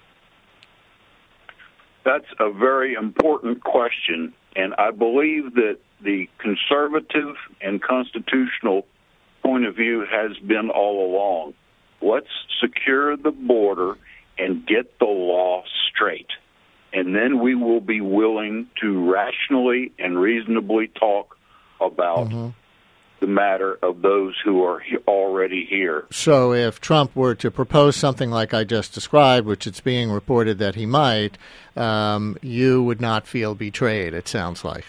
R: That's a very important question, and I believe that the conservative and constitutional point of view has been all along. Let's secure the border and get the law straight, and then we will be willing to rationally and reasonably talk about mm-hmm. the matter of those who are he- already here.
C: So if Trump were to propose something like I just described, which it's being reported that he might, um, you would not feel betrayed, it sounds like.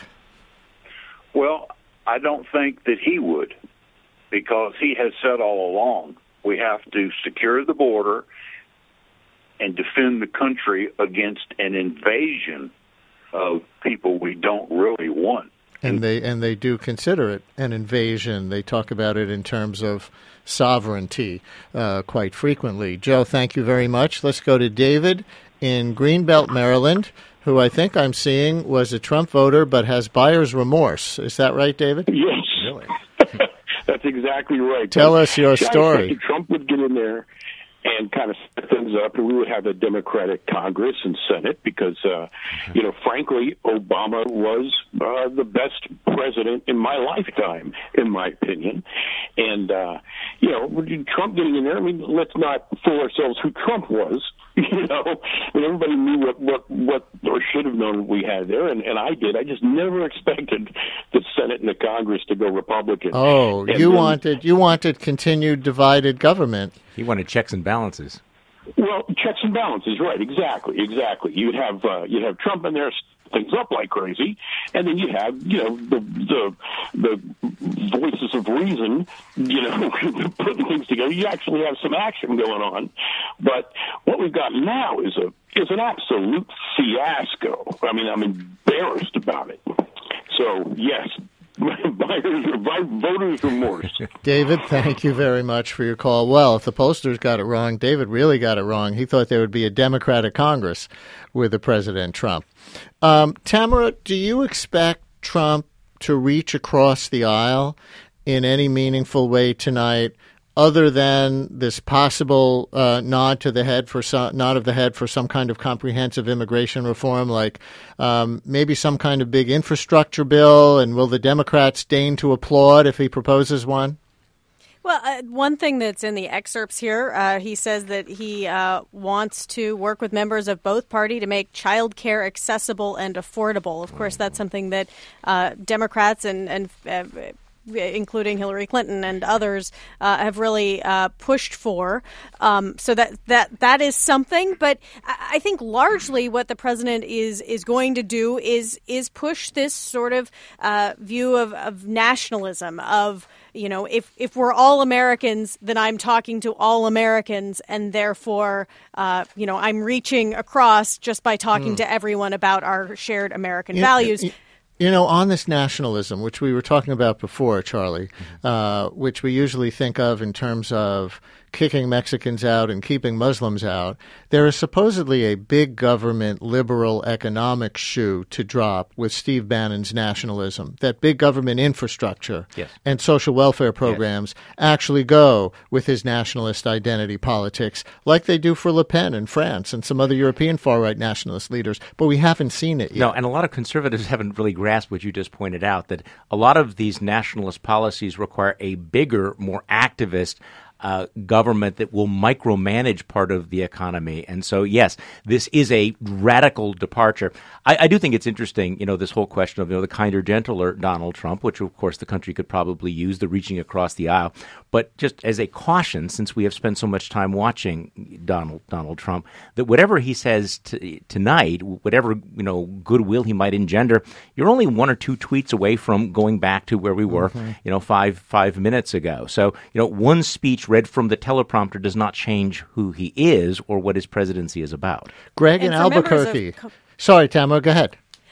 R: Well, I don't think that he would, because he has said all along we have to secure the border and defend the country against an invasion of people we don't really want.
C: And they and they do consider it an invasion. They talk about it in terms of sovereignty uh, quite frequently. Joe, thank you very much. Let's go to David in Greenbelt, Maryland, who I think I'm seeing was a Trump voter but has buyer's remorse. Is that right, David?
S: Yes.
C: Really?
S: That's exactly right.
C: Tell us your
S: I
C: story.
S: Trump would get in there and kind of set things up, and we would have a Democratic Congress and Senate because, uh, you know, frankly, Obama was uh, the best president in my lifetime, in my opinion. And, uh, you know, Trump getting in there, I mean, let's not fool ourselves who Trump was. You know, I mean, everybody knew what, what, what, or should have known what we had there, and, and I did. I just never expected the Senate and the Congress to go Republican.
C: Oh,
S: and
C: you
S: then,
C: wanted you wanted continued divided government.
E: He wanted checks and balances.
S: Well, checks and balances, right? Exactly, exactly. You'd have uh, you'd have Trump in there, things up like crazy, and then you have you know the the the voices of reason, you know, putting things together. You actually have some action going on, but what we've got now is a is an absolute fiasco. I mean, I'm embarrassed about it. So yes. Buyers, voters' remorse.
C: David, thank you very much for your call. Well, if the pollsters got it wrong, David really got it wrong. He thought there would be a Democratic Congress with the President Trump. Um, Tamara, do you expect Trump to reach across the aisle in any meaningful way tonight, other than this possible uh, nod to the head for some, nod of the head for some kind of comprehensive immigration reform, like um, maybe some kind of big infrastructure bill? And will the Democrats deign to applaud if he proposes one?
D: Well, uh, one thing that's in the excerpts here, uh, he says that he uh, wants to work with members of both parties to make child care accessible and affordable. Of course, that's something that uh, Democrats and, and uh, including Hillary Clinton and others, uh, have really uh, pushed for. Um, so that that that is something. But I think largely what the president is is going to do is is push this sort of uh, view of, of nationalism, of, you know, if, if we're all Americans, then I'm talking to all Americans, and therefore, uh, you know, I'm reaching across just by talking mm. to everyone about our shared American
C: you,
D: values.
C: You, You know, on this nationalism, which we were talking about before, Charlie, mm-hmm. uh, which we usually think of in terms of kicking Mexicans out and keeping Muslims out, there is supposedly a big government liberal economic shoe to drop with Steve Bannon's nationalism, that big government infrastructure
E: yes.
C: and social welfare programs yes. actually go with his nationalist identity politics, like they do for Le Pen in France and some other European far-right nationalist leaders, but we haven't seen it yet.
E: No, and a lot of conservatives haven't really grasped what you just pointed out, that a lot of these nationalist policies require a bigger, more activist Uh, government that will micromanage part of the economy. And so, yes, this is a radical departure. I, I do think it's interesting, you know, this whole question of, you know, the kinder, gentler Donald Trump, which, of course, the country could probably use, the reaching across the aisle. But just as a caution, since we have spent so much time watching Donald Donald Trump, that whatever he says t- tonight, whatever, you know, goodwill he might engender, you're only one or two tweets away from going back to where we were, mm-hmm. you know, five five minutes ago. So, you know, one speech read from the teleprompter does not change who he is or what his presidency is about.
C: Greg in Albuquerque. Of... Sorry, Tamara, go ahead.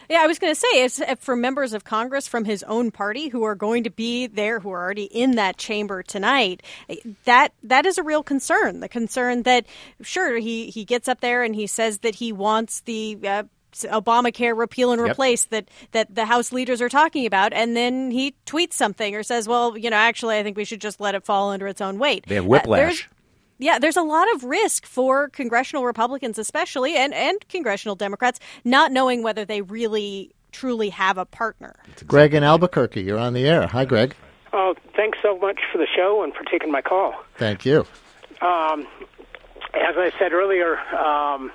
D: Yeah, I was going to say, it's for members of Congress from his own party who are going to be there, who are already in that chamber tonight, that that is a real concern. The concern that, sure, he, he gets up there and he says that he wants the uh, Obamacare repeal and replace yep. that, that the House leaders are talking about, and then he tweets something or says, well, you know, actually, I think we should just let it fall under its own weight.
E: They have whiplash.
D: Uh, Yeah, there's a lot of risk for congressional Republicans especially, and, and congressional Democrats, not knowing whether they really, truly have a partner.
C: Exactly Greg in Albuquerque, you're on the air. Hi, Greg.
T: Oh, thanks so much for the show and for taking my call.
C: Thank you.
T: Um, as I said earlier, um,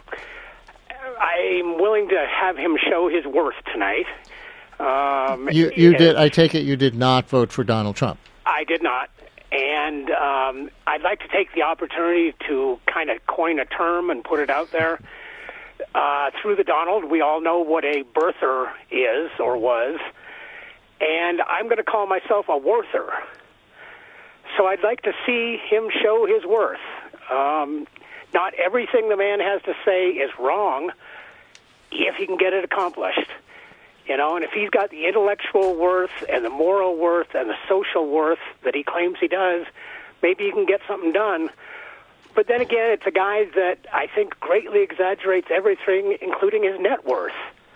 T: I'm willing to have him show his worth tonight. Um,
C: you you did. I take it you did not vote for Donald Trump.
T: I did not. And um, I'd like to take the opportunity to kind of coin a term and put it out there. Uh, through the Donald, we all know what a birther is or was, and I'm going to call myself a worther. So I'd like to see him show his worth. Um, not everything the man has to say is wrong if he can get it accomplished. You know, and if he's got the intellectual worth and the moral worth and the social worth that he claims he does, maybe he can get something done. But then again, it's a guy that I think greatly exaggerates everything, including his net worth.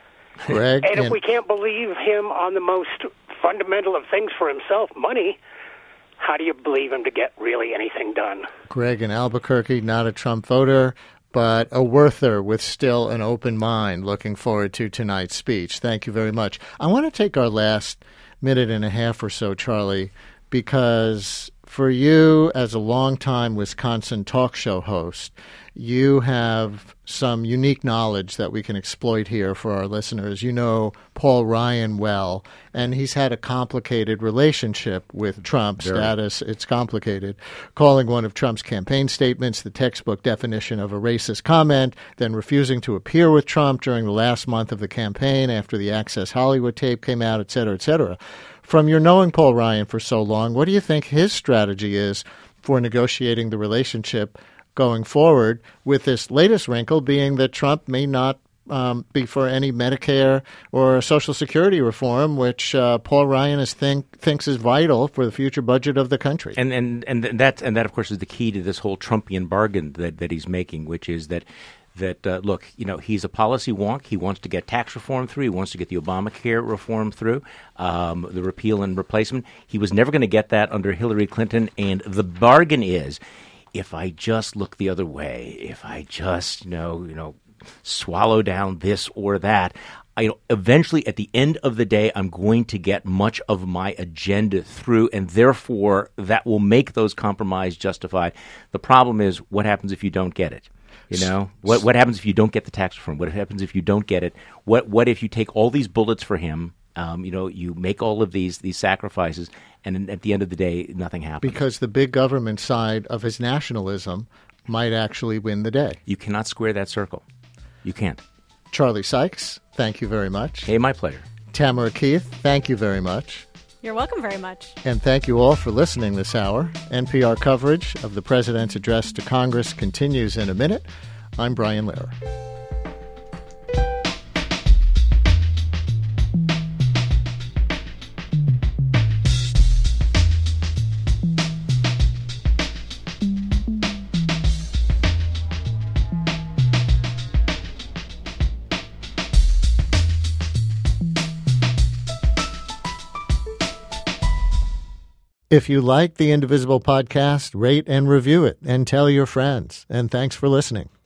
C: Greg,
T: and if
C: and-
T: we can't believe him on the most fundamental of things for himself, money, how do you believe him to get really anything done?
C: Greg in Albuquerque, not a Trump voter, but a worther with still an open mind, looking forward to tonight's speech. Thank you very much. I want to take our last minute and a half or so, Charlie, because for you as a longtime Wisconsin talk show host, you have some unique knowledge that we can exploit here for our listeners. You know Paul Ryan well, and he's had a complicated relationship with Trump.
E: Very.
C: Status, it's complicated. Calling one of Trump's campaign statements the textbook definition of a racist comment, then refusing to appear with Trump during the last month of the campaign after the Access Hollywood tape came out, et cetera, et cetera. From your knowing Paul Ryan for so long, what do you think his strategy is for negotiating the relationship going forward, with this latest wrinkle being that Trump may not um, be for any Medicare or Social Security reform, which uh, Paul Ryan is think, thinks is vital for the future budget of the country.
E: And and and that and that of course is the key to this whole Trumpian bargain that, that he's making, which is that that uh, look, you know, he's a policy wonk. He wants to get tax reform through. He wants to get the Obamacare reform through, um, the repeal and replacement. He was never going to get that under Hillary Clinton. And the bargain is, if I just look the other way, if I just, you know, you know, swallow down this or that, I, you know, eventually at the end of the day, I'm going to get much of my agenda through, and therefore that will make those compromises justified. The problem is, what happens if you don't get it? You know, what what happens if you don't get the tax reform? What happens if you don't get it? What what if you take all these bullets for him? Um, you know, you make all of these these sacrifices, and at the end of the day, nothing happens.
C: Because the big government side of his nationalism might actually win the day.
E: You cannot square that circle. You can't.
C: Charlie Sykes, thank you very much.
E: Hey, my pleasure.
C: Tamara Keith, thank you very much.
D: You're welcome very much.
C: And thank you all for listening this hour. N P R coverage of the President's address to Congress continues in a minute. I'm Brian Lehrer. If you like the Indivisible podcast, rate and review it and tell your friends. And thanks for listening.